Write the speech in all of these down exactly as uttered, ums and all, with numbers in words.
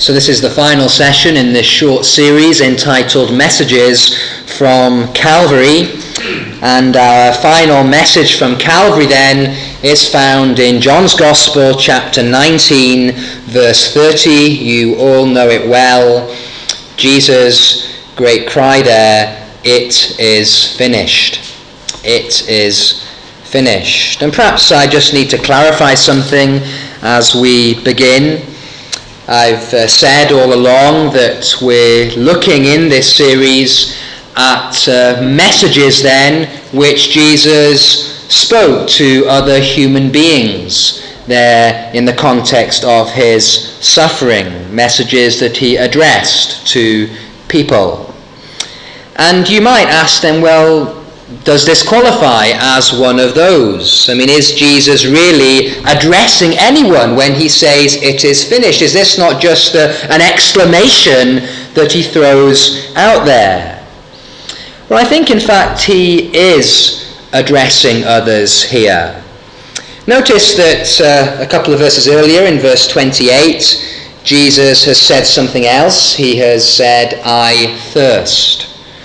So this is the final session in this short series entitled Messages from Calvary. And our final message from Calvary then is found in John's Gospel, chapter nineteen, verse thirty. You all know it well. Jesus' great cry there, "It is finished. It is finished." And perhaps I just need to clarify something as we begin. I've uh, said all along that we're looking in this series at uh, messages then which Jesus spoke to other human beings there in the context of his suffering, messages that he addressed to people. And you might ask then, well, does this qualify as one of those? I mean, is Jesus really addressing anyone when he says it is finished? Is this not just a, an exclamation that he throws out there? Well, I think in fact he is addressing others here. Notice that uh, a couple of verses earlier in verse twenty-eight, Jesus has said something else. He has said, "I thirst."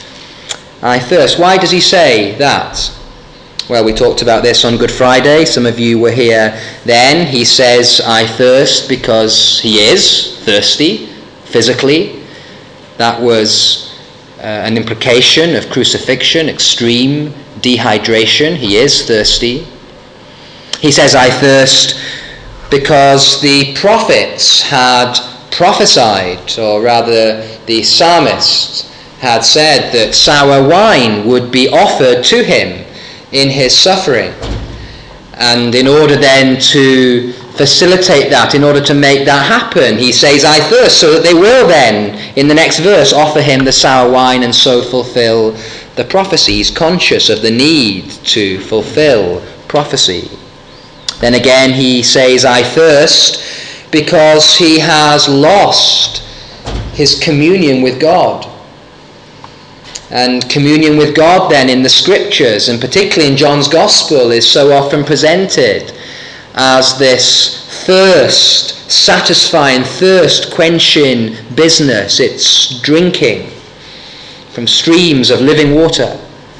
I thirst. Why does he say that? Well, we talked about this on Good Friday. Some of you were here then. He says, "I thirst," because he is thirsty, physically. That was uh, an implication of crucifixion, extreme dehydration. He is thirsty. He says, "I thirst," because the prophets had prophesied, or rather the psalmist had said that sour wine would be offered to him in his suffering. And in order then to facilitate that, in order to make that happen, he says, "I thirst," so that they will then, in the next verse, offer him the sour wine and so fulfill the prophecy. He's conscious of the need to fulfill prophecy. Then again he says, "I thirst," because he has lost his communion with God. And communion with God then in the scriptures, and particularly in John's Gospel, is so often presented as this thirst satisfying, thirst quenching business. It's drinking from streams of living water.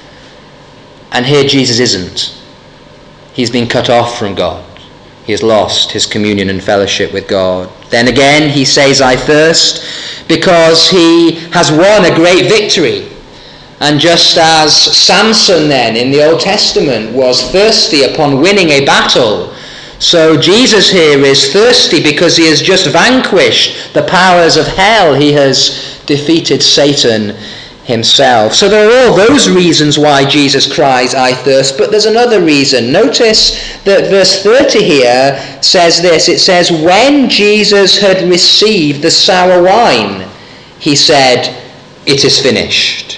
And here Jesus isn't. He's been cut off from God. He has lost his communion and fellowship with God. Then again he says, "I thirst," because he has won a great victory. And just as Samson then in the Old Testament was thirsty upon winning a battle, so Jesus here is thirsty because he has just vanquished the powers of hell. He has defeated Satan himself. So there are all those reasons why Jesus cries, "I thirst," but there's another reason. Notice that verse thirty here says this. It says, "When Jesus had received the sour wine, he said, 'It is finished.'"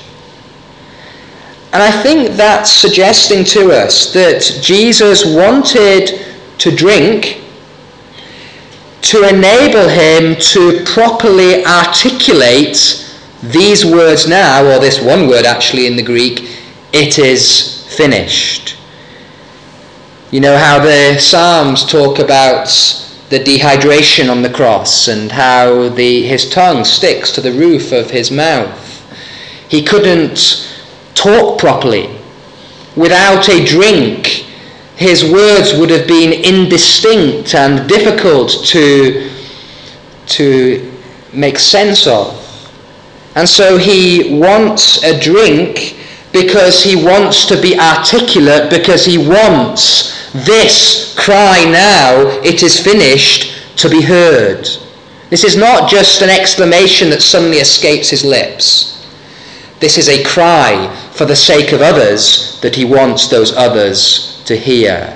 And I think that's suggesting to us that Jesus wanted to drink to enable him to properly articulate these words now, or this one word actually in the Greek, "It is finished." You know how the Psalms talk about the dehydration on the cross and how the, his tongue sticks to the roof of his mouth. He couldn't talk properly. Without a drink, his words would have been indistinct and difficult to, to make sense of. And so he wants a drink because he wants to be articulate, because he wants this cry now, "It is finished," to be heard. This is not just an exclamation that suddenly escapes his lips. This is a cry for the sake of others that he wants those others to hear.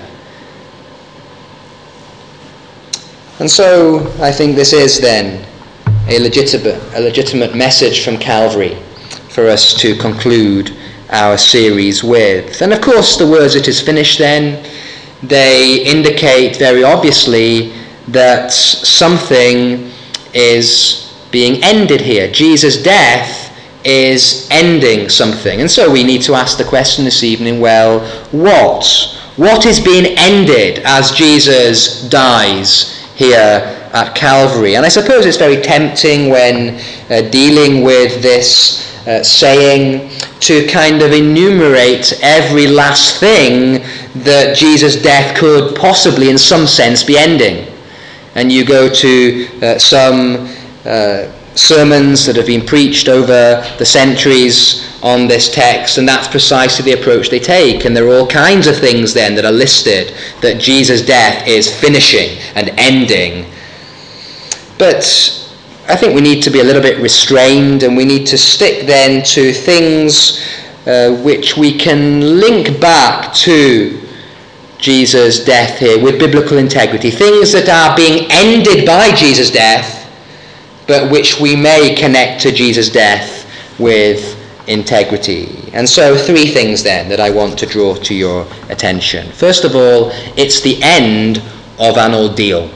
And so I think this is then a legitimate, a legitimate message from Calvary for us to conclude our series with. And of course the words "it is finished" then, they indicate very obviously that something is being ended here. Jesus' death is ending something. And so we need to ask the question this evening, well, what? What is being ended as Jesus dies here at Calvary. And I suppose it's very tempting when uh, dealing with this uh, saying to kind of enumerate every last thing that Jesus' death could possibly in some sense be ending. And you go to uh, some uh, sermons that have been preached over the centuries on this text, and that's precisely the approach they take. And there are all kinds of things then that are listed that Jesus' death is finishing and ending. But I think we need to be a little bit restrained, and we need to stick then to things uh, which we can link back to Jesus' death here with biblical integrity. Things that are being ended by Jesus' death, but which we may connect to Jesus' death with integrity. And so three things then that I want to draw to your attention. First of all, it's the end of an ordeal.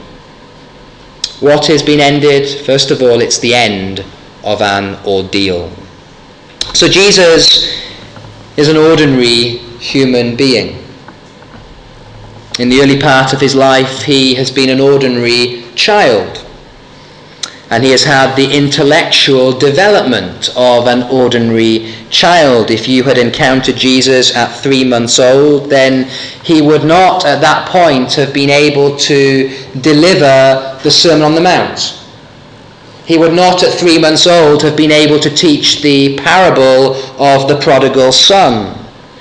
What has been ended? First of all, it's the end of an ordeal. So Jesus is an ordinary human being. In the early part of his life, he has been an ordinary child. And he has had the intellectual development of an ordinary child. If you had encountered Jesus at three months old, then he would not at that point have been able to deliver the Sermon on the Mount. He would not at three months old have been able to teach the parable of the prodigal son.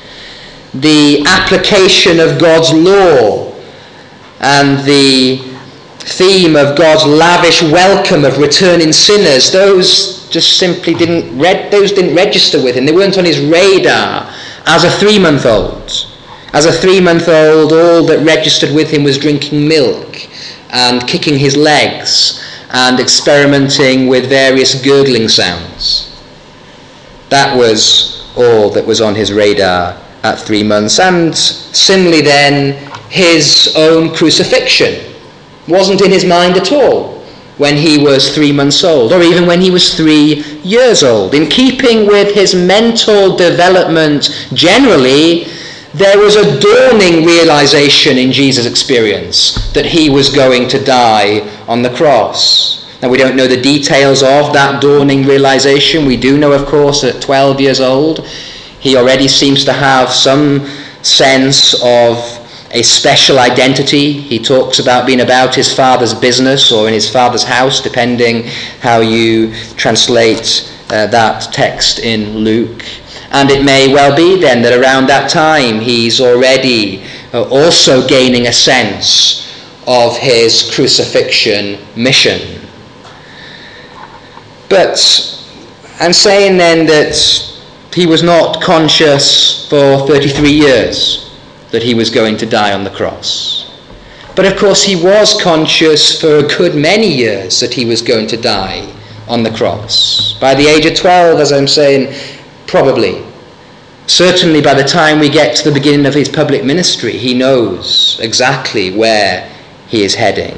The application of God's law and the theme of God's lavish welcome of returning sinners, those just simply didn't read, those didn't register with him. They weren't on his radar as a three-month-old. As a three-month-old, all that registered with him was drinking milk and kicking his legs and experimenting with various gurgling sounds. That was all that was on his radar at three months. And similarly then, his own crucifixion wasn't in his mind at all when he was three months old, or even when he was three years old. In keeping with his mental development generally, there was a dawning realization in Jesus' experience that he was going to die on the cross. Now, we don't know the details of that dawning realization. We do know, of course, at twelve years old, he already seems to have some sense of a special identity. He talks about being about his father's business or in his father's house, depending how you translate uh, that text in Luke. And it may well be then that around that time he's already uh, also gaining a sense of his crucifixion mission. But I'm saying then that he was not conscious for thirty-three years that he was going to die on the cross. But of course he was conscious for a good many years that he was going to die on the cross. By the age of twelve, as I'm saying, probably. Certainly by the time we get to the beginning of his public ministry, he knows exactly where he is heading.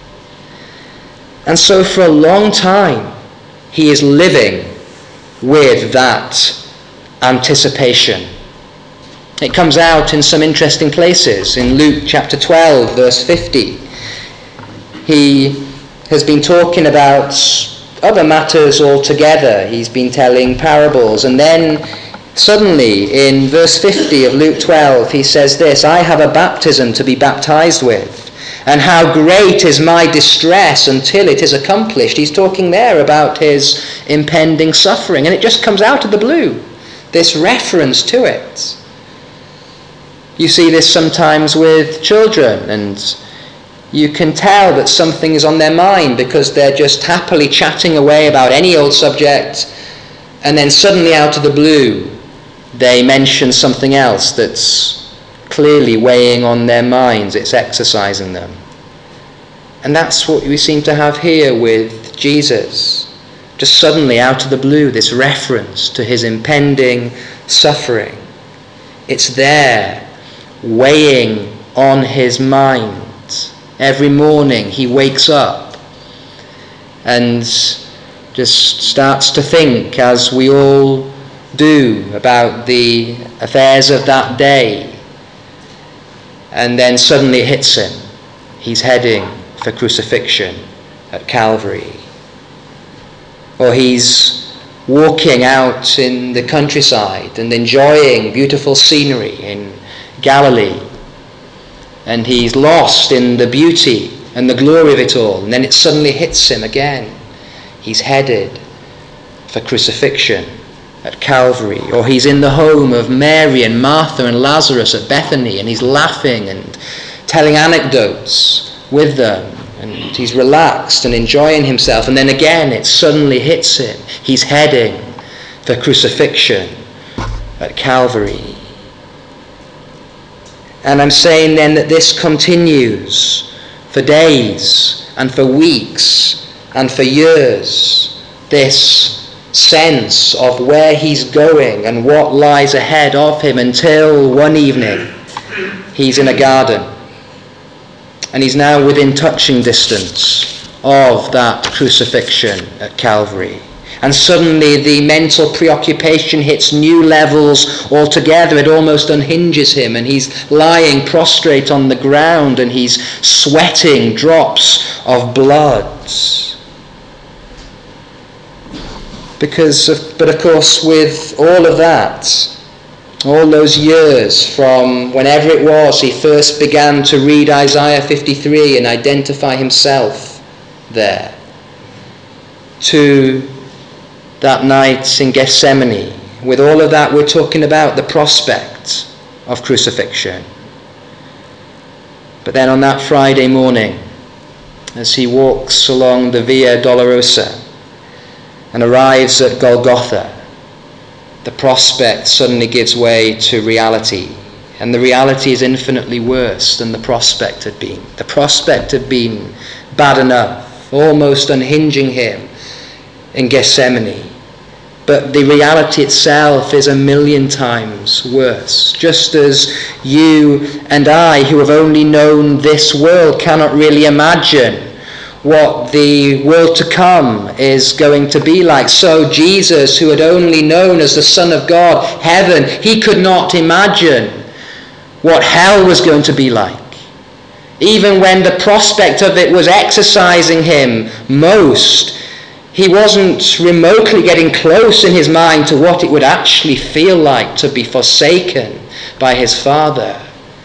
And so for a long time, he is living with that anticipation. It comes out in some interesting places. In Luke chapter twelve, verse fifty, he has been talking about other matters altogether. He's been telling parables. And then suddenly in verse fifty of Luke twelve, he says this, "I have a baptism to be baptized with, and how great is my distress until it is accomplished." He's talking there about his impending suffering. And it just comes out of the blue, this reference to it. You see this sometimes with children, and you can tell that something is on their mind because they're just happily chatting away about any old subject, and then suddenly out of the blue they mention something else that's clearly weighing on their minds. It's exercising them. And that's what we seem to have here with Jesus. Just suddenly out of the blue, this reference to his impending suffering. It's there, weighing on his mind. Every morning he wakes up and just starts to think, as we all do, about the affairs of that day. And then suddenly it hits him. He's heading for crucifixion at Calvary. Or he's walking out in the countryside and enjoying beautiful scenery in Galilee, and he's lost in the beauty and the glory of it all, and then it suddenly hits him again. He's headed for crucifixion at Calvary. Or he's in the home of Mary and Martha and Lazarus at Bethany, and he's laughing and telling anecdotes with them, and he's relaxed and enjoying himself, and then again it suddenly hits him. He's heading for crucifixion at Calvary. And I'm saying then that this continues for days and for weeks and for years, this sense of where he's going and what lies ahead of him, until one evening he's in a garden and he's now within touching distance of that crucifixion at Calvary. And suddenly the mental preoccupation hits new levels altogether. It almost unhinges him, and he's lying prostrate on the ground and he's sweating drops of blood. Because, of, but of course, with all of that, all those years from whenever it was he first began to read Isaiah fifty-three and identify himself there, to that night in Gethsemane, with all of that, we're talking about the prospect of crucifixion. But then on that Friday morning, as he walks along the Via Dolorosa and arrives at Golgotha, the prospect suddenly gives way to reality. And the reality is infinitely worse than the prospect had been. The prospect had been bad enough, almost unhinging him in Gethsemane. But the reality itself is a million times worse. Just as you and I, who have only known this world, cannot really imagine what the world to come is going to be like, so Jesus, who had only known as the Son of God heaven, he could not imagine what hell was going to be like. Even when the prospect of it was exercising him most, he wasn't remotely getting close in his mind to what it would actually feel like to be forsaken by his Father.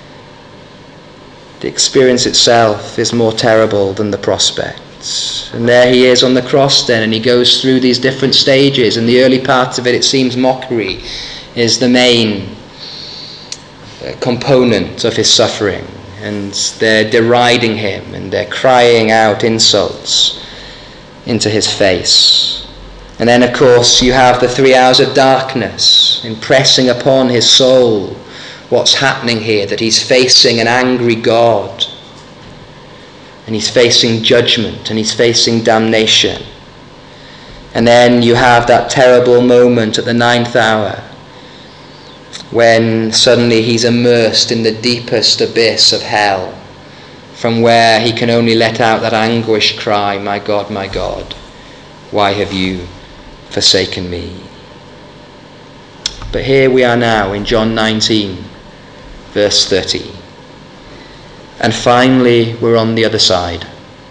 The experience itself is more terrible than the prospects. And there he is on the cross then, and he goes through these different stages. And the early part of it, it seems mockery is the main component of his suffering. And they're deriding him, and they're crying out insults into his face. And then, of course, you have the three hours of darkness impressing upon his soul what's happening here, that he's facing an angry God, and he's facing judgment, and he's facing damnation. And then you have that terrible moment at the ninth hour, when suddenly he's immersed in the deepest abyss of hell, from where he can only let out that anguished cry, "My God, my God, why have you forsaken me?" But here we are now in John nineteen, verse thirty. And finally we're on the other side.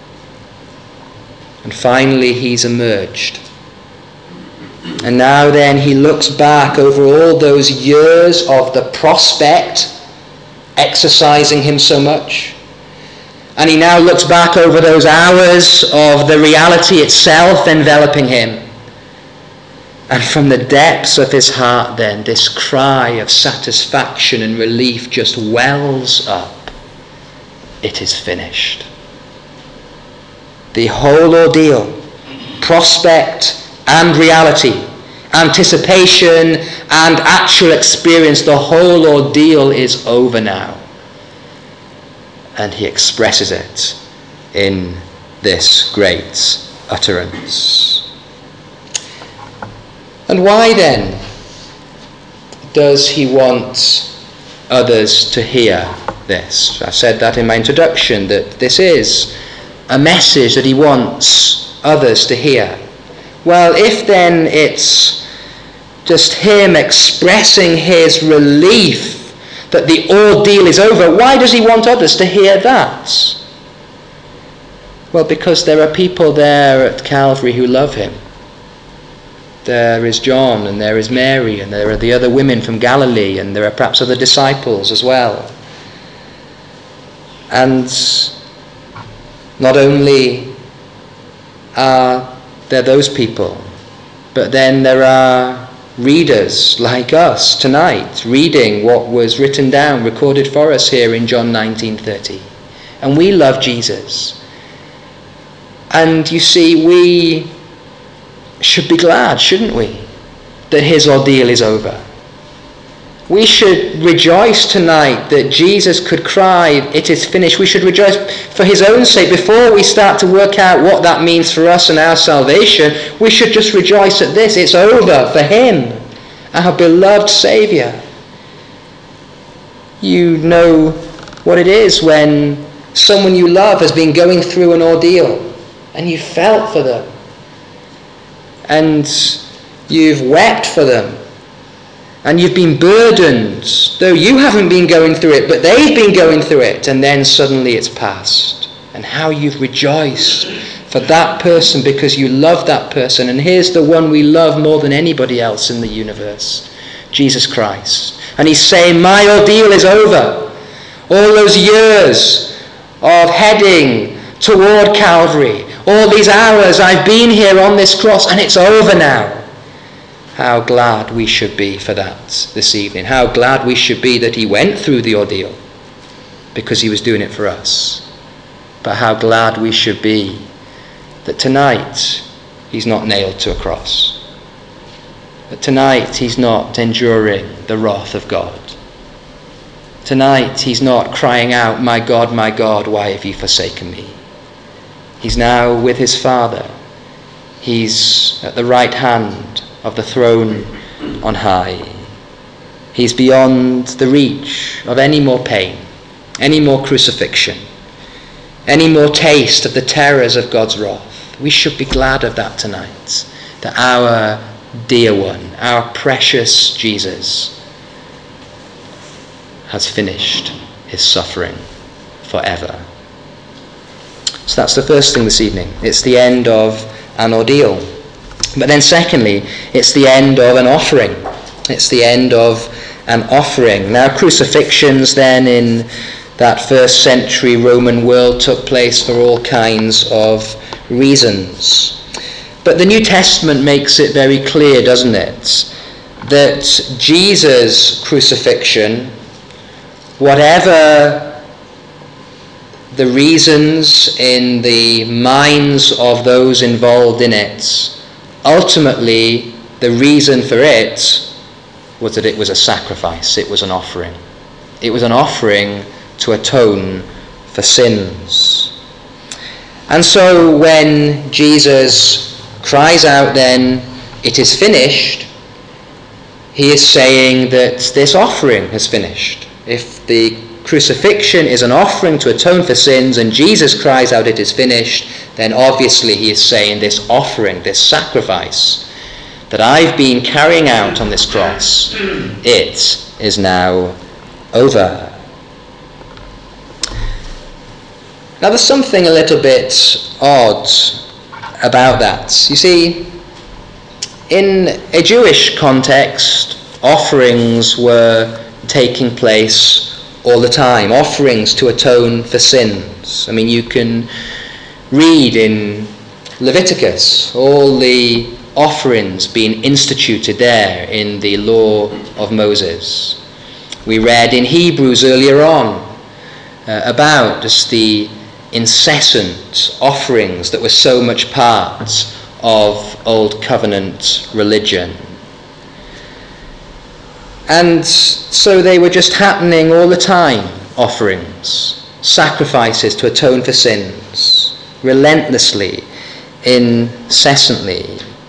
And finally he's emerged. And now then he looks back over all those years of the prospect exercising him so much. And he now looks back over those hours of the reality itself enveloping him. And from the depths of his heart then, this cry of satisfaction and relief just wells up. It is finished. The whole ordeal, prospect and reality, anticipation and actual experience, the whole ordeal is over now. And he expresses it in this great utterance. And why then does he want others to hear this? I said that in my introduction, that this is a message that he wants others to hear. Well, if then it's just him expressing his relief that the ordeal is over, why does he want others to hear that? Well, because there are people there at Calvary who love him. There is John, and there is Mary, and there are the other women from Galilee, and there are perhaps other disciples as well. And not only are there those people, but then there are readers like us tonight, reading what was written down, recorded for us here in John nineteen thirty. And we love Jesus. And you see, we should be glad, shouldn't we, that his ordeal is over. We should rejoice tonight that Jesus could cry, "It is finished." We should rejoice for his own sake. Before we start to work out what that means for us and our salvation, we should just rejoice at this. It's over for him, our beloved Saviour. You know what it is when someone you love has been going through an ordeal and you felt for them. And you've wept for them. And you've been burdened, though you haven't been going through it, but they've been going through it. And then suddenly it's past. And how you've rejoiced for that person because you love that person. And here's the one we love more than anybody else in the universe, Jesus Christ. And he's saying, my ordeal is over. All those years of heading toward Calvary, all these hours I've been here on this cross, and it's over now. How glad we should be for that this evening. How glad we should be that he went through the ordeal because he was doing it for us. But how glad we should be that tonight he's not nailed to a cross. That tonight he's not enduring the wrath of God. Tonight he's not crying out, "My God, my God, why have you forsaken me?" He's now with his Father. He's at the right hand of the throne on high. He's beyond the reach of any more pain, any more crucifixion, any more taste of the terrors of God's wrath. We should be glad of that tonight, that our dear one, our precious Jesus, has finished his suffering forever. So that's the first thing this evening. It's the end of an ordeal. But then secondly, it's the end of an offering. It's the end of an offering. Now, crucifixions then in that first century Roman world took place for all kinds of reasons. But the New Testament makes it very clear, doesn't it, that Jesus' crucifixion, whatever the reasons in the minds of those involved in it, ultimately the reason for it was that it was a sacrifice, it was an offering. It was an offering to atone for sins. And so when Jesus cries out then, "It is finished," he is saying that this offering has finished. If the crucifixion is an offering to atone for sins and Jesus cries out, "It is finished," then obviously he is saying this offering, this sacrifice that I've been carrying out on this cross, it is now over. Now there's something a little bit odd about that. You see, in a Jewish context, offerings were taking place all the time, offerings to atone for sins. I mean, you can read in Leviticus all the offerings being instituted there in the law of Moses. We read in Hebrews earlier on uh, about just the incessant offerings that were so much part of Old Covenant religion. And so they were just happening all the time, offerings, sacrifices to atone for sins, relentlessly, incessantly.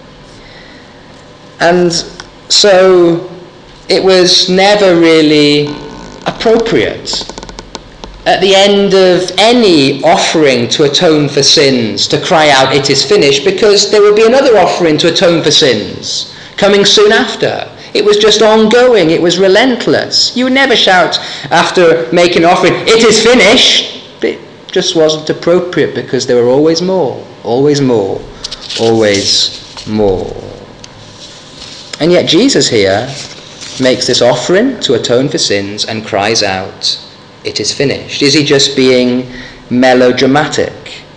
And so it was never really appropriate at the end of any offering to atone for sins to cry out, "It is finished," because there would be another offering to atone for sins coming soon after. It was just ongoing. It was relentless. You would never shout after making an offering, "It is finished." It just wasn't appropriate, because there were always more, always more, always more. And yet Jesus here makes this offering to atone for sins and cries out, "It is finished." Is he just being melodramatic?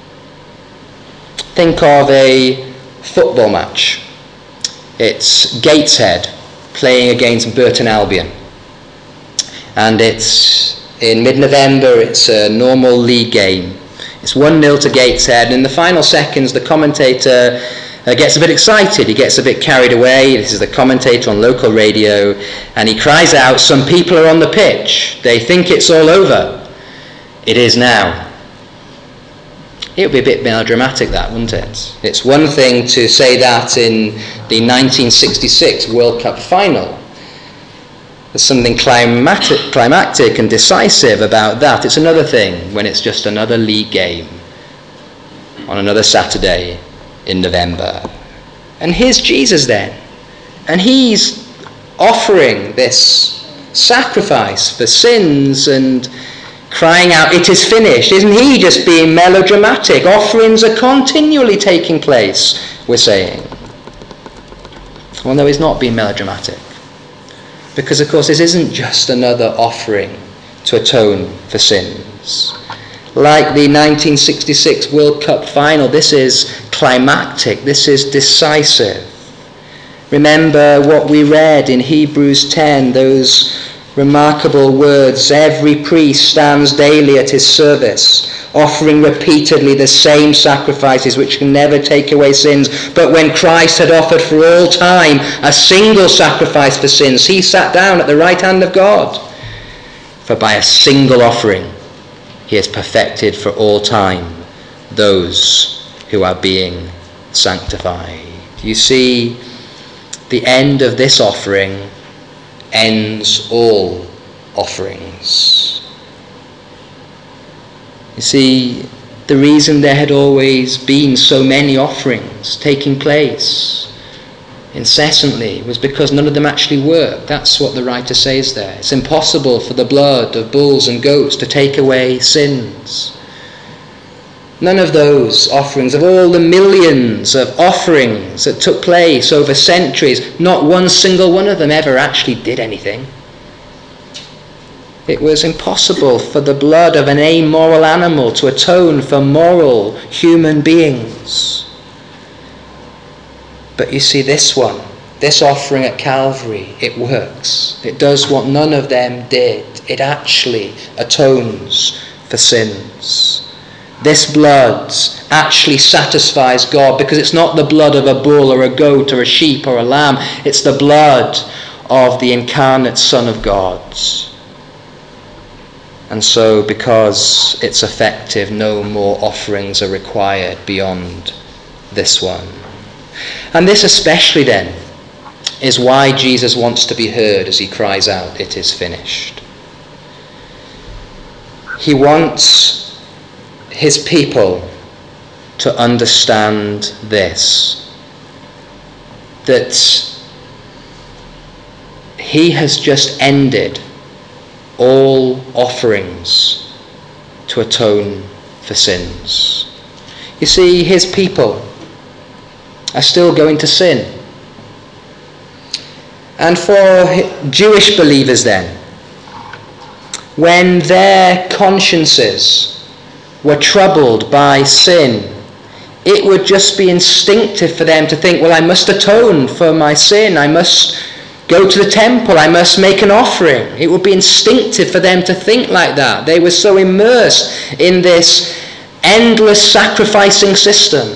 Think of a football match. It's Gateshead playing against Burton Albion. And it's in mid-November, it's a normal league game. It's one nil to Gateshead, and in the final seconds the commentator uh, gets a bit excited, he gets a bit carried away. This is the commentator on local radio, and he cries out, "Some people are on the pitch. They think it's all over. It is now." It would be a bit melodramatic, that, wouldn't it? It's one thing to say that in the nineteen sixty-six World Cup final. There's something climactic, climactic and decisive about that. It's another thing when it's just another league game on another Saturday in November. And here's Jesus then, and he's offering this sacrifice for sins and crying out, "It is finished." Isn't he just being melodramatic? Offerings are continually taking place, we're saying. Well, no, he's not being melodramatic. Because, of course, this isn't just another offering to atone for sins. Like the nineteen sixty-six World Cup final, this is climactic, this is decisive. Remember what we read in Hebrews ten, those remarkable words, "Every priest stands daily at his service, offering repeatedly the same sacrifices which can never take away sins. But when Christ had offered for all time a single sacrifice for sins, he sat down at the right hand of God. For by a single offering he has perfected for all time those who are being sanctified." You see, the end of this offering ends all offerings. You see, the reason there had always been so many offerings taking place incessantly was because none of them actually worked. That's what the writer says there. It's impossible for the blood of bulls and goats to take away sins. None of those offerings, of all the millions of offerings that took place over centuries, not one single one of them ever actually did anything. It was impossible for the blood of an amoral animal to atone for moral human beings. But you see, this one, this offering at Calvary, it works. It does what none of them did. It actually atones for sins. This blood actually satisfies God, because it's not the blood of a bull or a goat or a sheep or a lamb. It's the blood of the incarnate Son of God. And so, because it's effective, no more offerings are required beyond this one. And this especially then is why Jesus wants to be heard as he cries out, "It is finished." He wants his people to understand this, that he has just ended all offerings to atone for sins. You see, his people are still going to sin. And for Jewish believers then, when their consciences were troubled by sin, it would just be instinctive for them to think, well, I must atone for my sin. I must go to the temple. I must make an offering. It would be instinctive for them to think like that. They were so immersed in this endless sacrificing system.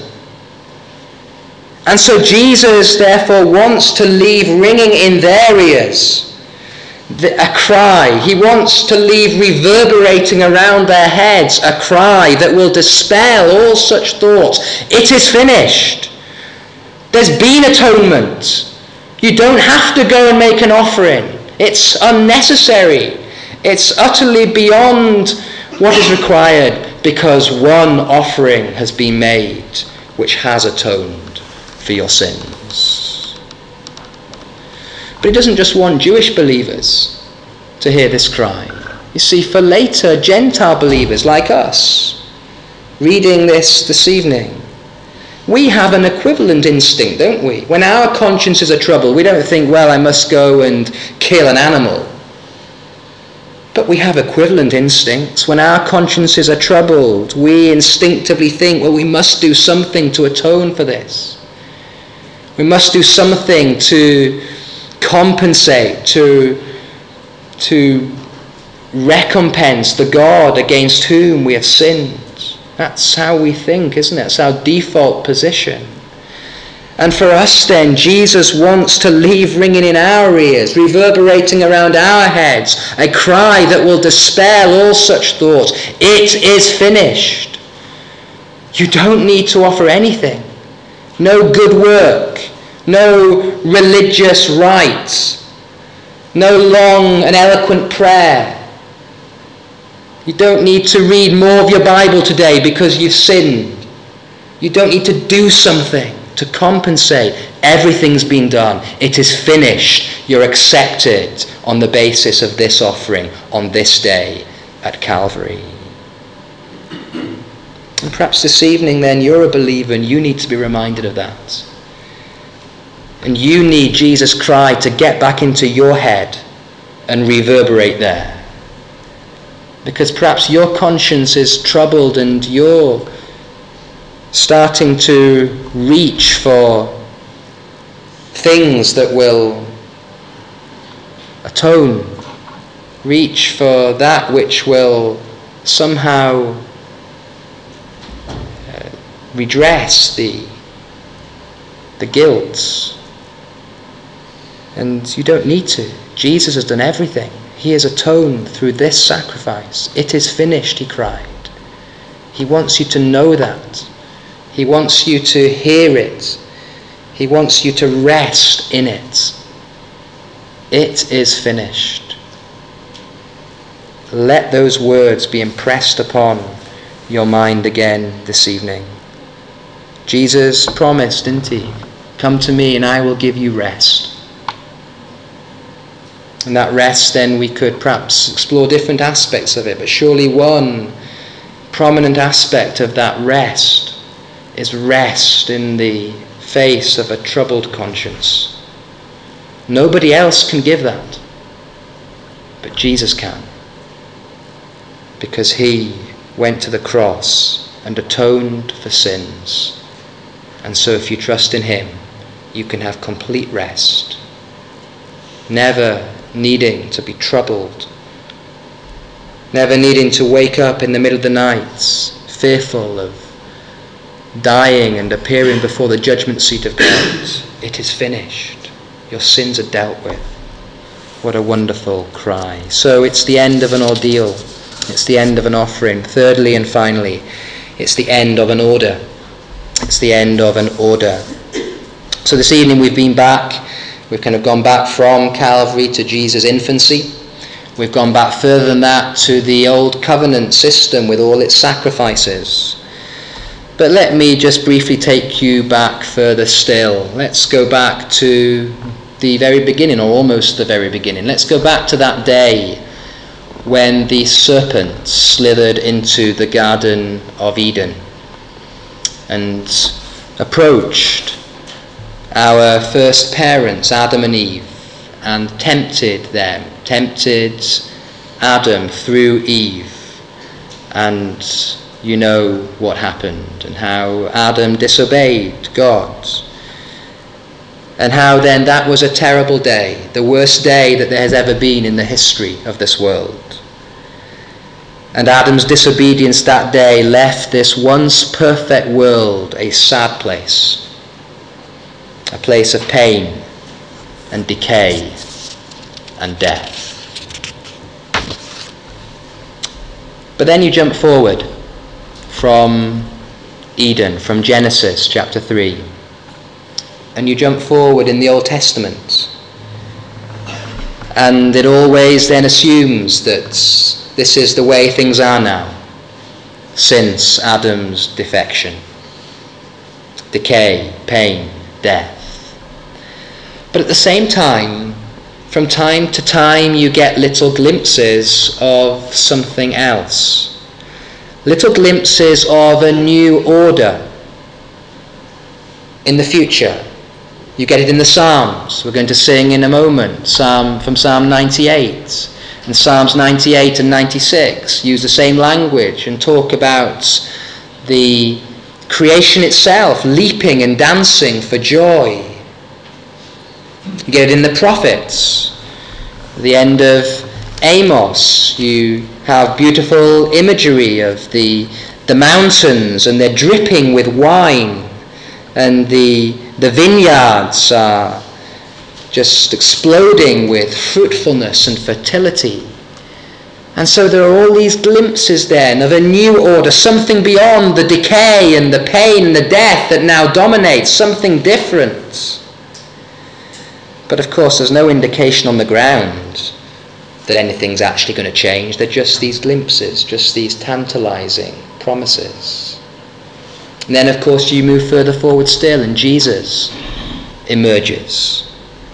And so Jesus, therefore, wants to leave ringing in their ears a cry. He wants to leave reverberating around their heads a cry that will dispel all such thoughts. It is finished. There's been atonement. You don't have to go and make an offering. It's unnecessary. It's utterly beyond what is required, because one offering has been made which has atoned for your sins. But he doesn't just want Jewish believers to hear this cry. You see, for later Gentile believers like us, reading this this evening. We have an equivalent instinct, don't we? When our consciences are troubled, we don't think, well, I must go and kill an animal. But we have equivalent instincts. When our consciences are troubled, we instinctively think, well, we must do something to atone for this. We must do something to compensate, to, to recompense the God against whom we have sinned. That's how we think, isn't it? It's our default position. And for us then, Jesus wants to leave ringing in our ears, reverberating around our heads, a cry that will dispel all such thoughts. It is finished. You don't need to offer anything. No good work, no religious rites, no long and eloquent prayer. You don't need to read more of your Bible today because you've sinned. You don't need to do something to compensate. Everything's been done. It is finished. You're accepted on the basis of this offering on this day at Calvary. And perhaps this evening then you're a believer and you need to be reminded of that. And you need Jesus' cry to get back into your head and reverberate there. Because perhaps your conscience is troubled and you're starting to reach for things that will atone, reach for that which will somehow uh, redress the, the guilt. And you don't need to. Jesus has done everything. He has atoned through this sacrifice. It is finished, he cried. He wants you to know that. He wants you to hear it. He wants you to rest in it. It is finished. Let those words be impressed upon your mind again this evening. Jesus promised, didn't he? Come to me and I will give you rest. And that rest, then, we could perhaps explore different aspects of it, but surely one prominent aspect of that rest is rest in the face of a troubled conscience. Nobody else can give that, but Jesus can, because he went to the cross and atoned for sins. And so if you trust in him, you can have complete rest, never needing to be troubled, never needing to wake up in the middle of the night fearful of dying and appearing before the judgment seat of God. It is finished. Your sins are dealt with. What a wonderful cry. So it's the end of an ordeal. It's the end of an offering. Thirdly and finally, it's the end of an order. It's the end of an order. So this evening we've been back. We've kind of gone back from Calvary to Jesus' infancy. We've gone back further than that to the old covenant system with all its sacrifices. But let me just briefly take you back further still. Let's go back to the very beginning, or almost the very beginning. Let's go back to that day when the serpent slithered into the Garden of Eden and approached our first parents, Adam and Eve, and tempted them, tempted Adam through Eve. And you know what happened, and how Adam disobeyed God, and how then that was a terrible day, the worst day that there has ever been in the history of this world. And Adam's disobedience that day left this once perfect world a sad place. A place of pain and decay and death. But then you jump forward from Eden, from Genesis chapter three, and you jump forward in the Old Testament. And it always then assumes that this is the way things are now, since Adam's defection. Decay, pain, death. But at the same time, from time to time you get little glimpses of something else. little glimpses of a new order in the future. You get it in the Psalms. We're going to sing in a moment Psalm from Psalm ninety-eight. And Psalms ninety-eight and ninety-six use the same language and talk about the creation itself leaping and dancing for joy. You get it in the prophets. At the end of Amos, you have beautiful imagery of the, the mountains, and they're dripping with wine, and the, the vineyards are just exploding with fruitfulness and fertility. And so there are all these glimpses then of a new order, something beyond the decay and the pain and the death that now dominates, something different. But of course there's no indication on the ground that anything's actually going to change. They're just these glimpses, just these tantalizing promises. And then of course you move further forward still and Jesus emerges.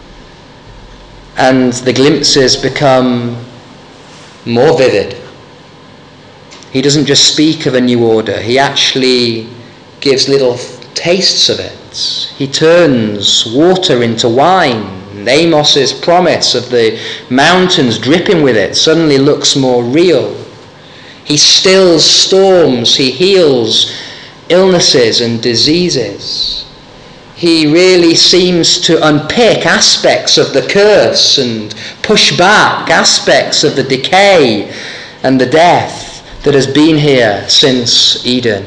And the glimpses become more vivid. He doesn't just speak of a new order, he actually gives little tastes of it. He turns water into wine. And Amos's promise of the mountains dripping with it suddenly looks more real. He stills storms, he heals illnesses and diseases. He really seems to unpick aspects of the curse and push back aspects of the decay and the death that has been here since Eden.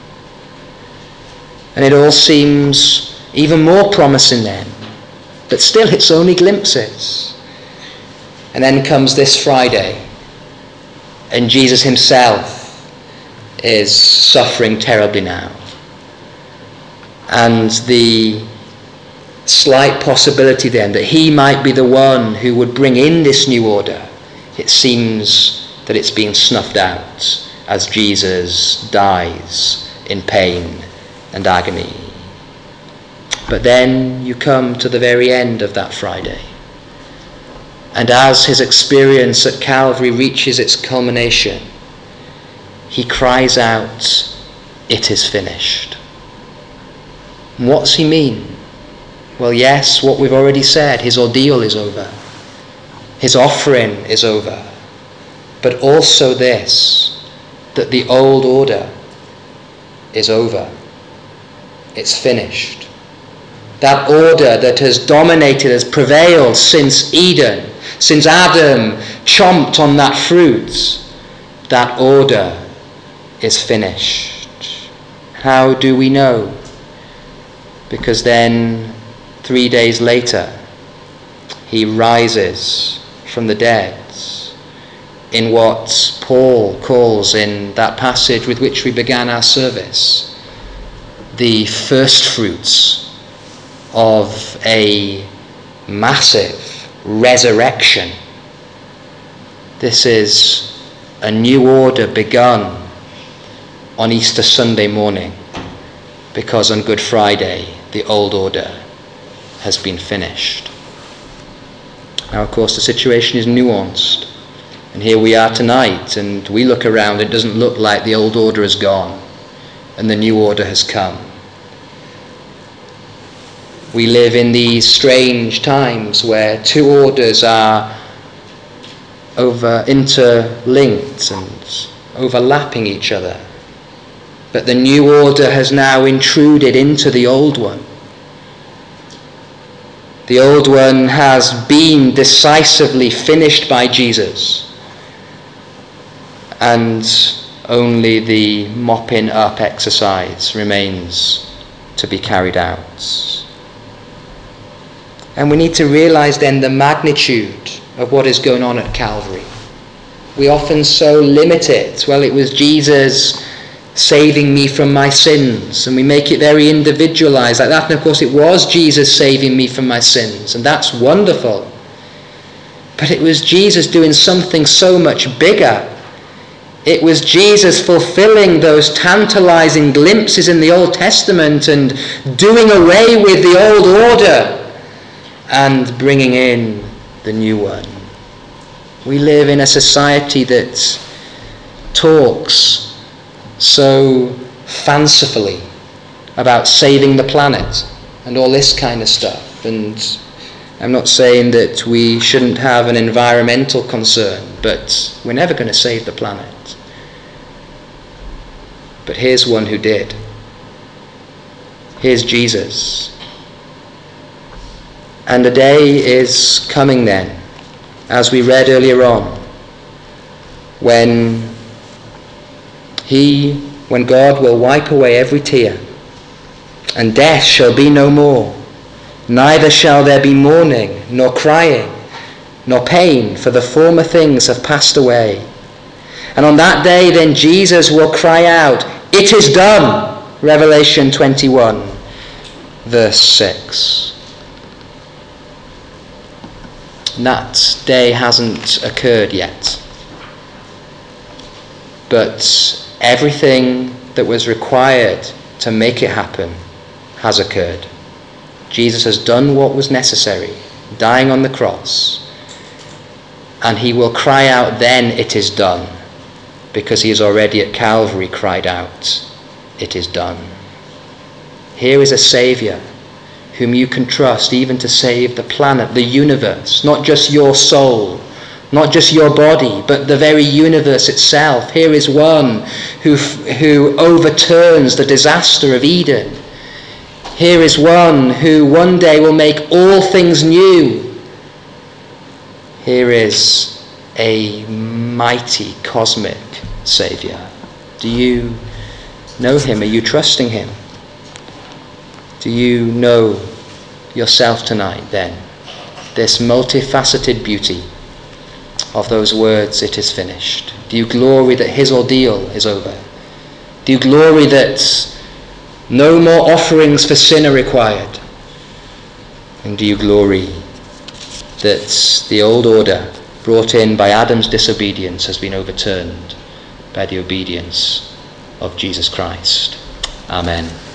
And it all seems even more promising then. But still it's only glimpses. And then comes this Friday, and Jesus himself is suffering terribly now. And the slight possibility then that he might be the one who would bring in this new order, it seems that it's being snuffed out as Jesus dies in pain and agony. But then you come to the very end of that Friday, and as his experience at Calvary reaches its culmination, he cries out, "It is finished." And what's he mean? Well, yes, what we've already said, his ordeal is over. His offering is over. But also this, that the old order is over. It's finished. That order that has dominated, has prevailed since Eden, since Adam chomped on that fruit, that order is finished. How do we know? Because then, three days later, he rises from the dead in what Paul calls in that passage with which we began our service, the first fruits of a massive resurrection. This is a new order begun on Easter Sunday morning, because on Good Friday the old order has been finished. Now, of course, the situation is nuanced, and here we are tonight, and we look around, it doesn't look like the old order has gone and the new order has come. We live in these strange times where two orders are over interlinked and overlapping each other. But the new order has now intruded into the old one. The old one has been decisively finished by Jesus, and only the mopping up exercise remains to be carried out. And we need to realize then the magnitude of what is going on at Calvary. We often so limit it. Well, it was Jesus saving me from my sins, and we make it very individualized like that. And of course it was Jesus saving me from my sins, and that's wonderful. But it was Jesus doing something so much bigger. It was Jesus fulfilling those tantalizing glimpses in the Old Testament and doing away with the old order and bringing in the new one. We live in a society that talks so fancifully about saving the planet and all this kind of stuff. And I'm not saying that we shouldn't have an environmental concern, but we're never going to save the planet. But here's one who did. Here's Jesus. And the day is coming then, as we read earlier on, when he, when God will wipe away every tear, and death shall be no more. Neither shall there be mourning, nor crying, nor pain, for the former things have passed away. And on that day then Jesus will cry out, "It is done," Revelation twenty-one, verse six. And that day hasn't occurred yet. But everything that was required to make it happen has occurred. Jesus has done what was necessary, dying on the cross. And he will cry out then, "It is done," because he has already at Calvary cried out, "It is done." Here is a Saviour whom you can trust even to save the planet, the universe, not just your soul, not just your body, but the very universe itself. Here is one who, who overturns the disaster of Eden. Here is one who one day will make all things new. Here is a mighty cosmic Saviour. Do you know him? Are you trusting him? Do you know yourself tonight then? This multifaceted beauty of those words, "It is finished." Do you glory that his ordeal is over? Do you glory that no more offerings for sin are required? And do you glory that the old order brought in by Adam's disobedience has been overturned by the obedience of Jesus Christ? Amen.